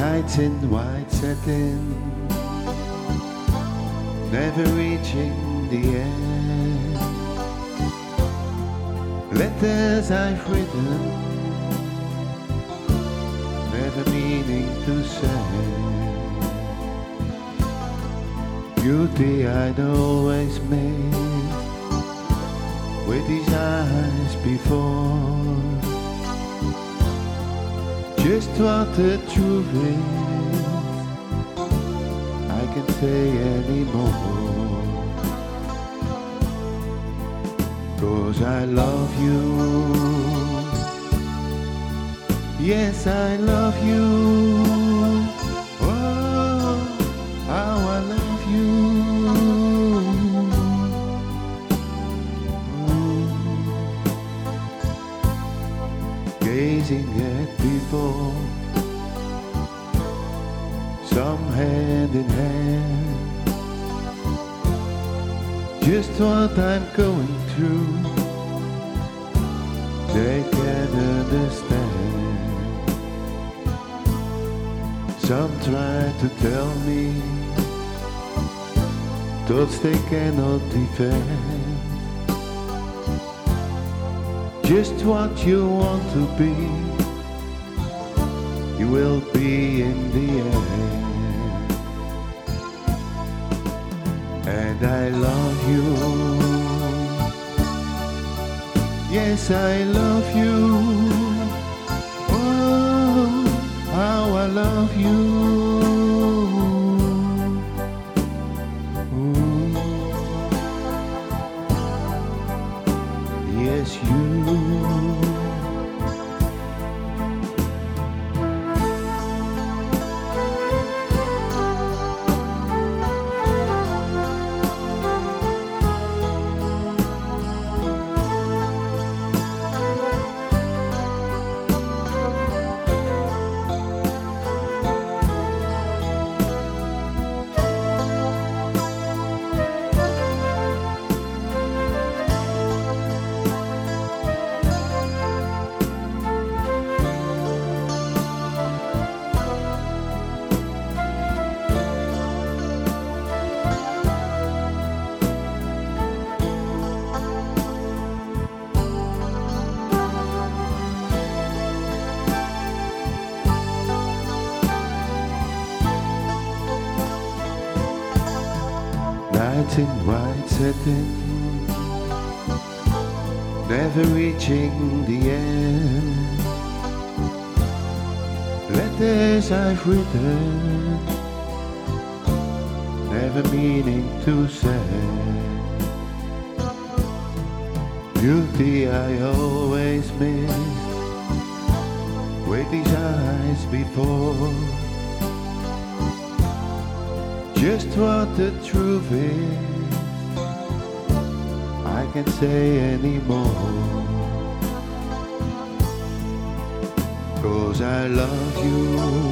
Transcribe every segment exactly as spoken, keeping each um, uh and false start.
Nights in white satin, never reaching the end. Letters I've written, never meaning to send. Beauty I'd always made with these eyes before. Just what the truth is, I can't say anymore. 'Cause I love you, yes I love you. Oh, how I love you. Gazing at people, some hand in hand. Just what I'm going through, they can't understand. Some try to tell me thoughts they cannot defend. Just what you want to be, you will be in the end. And I love you, yes I love you. Oh, how I love you. Yes, you. Nights in white satin, never reaching the end. Letters I've written, never meaning to send. Beauty I always missed with these eyes before. Just what the truth is, I can't say anymore. 'Cause I love you,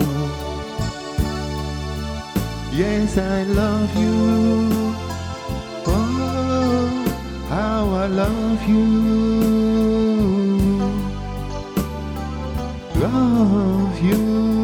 yes I love you. Oh, how I love you. Love you.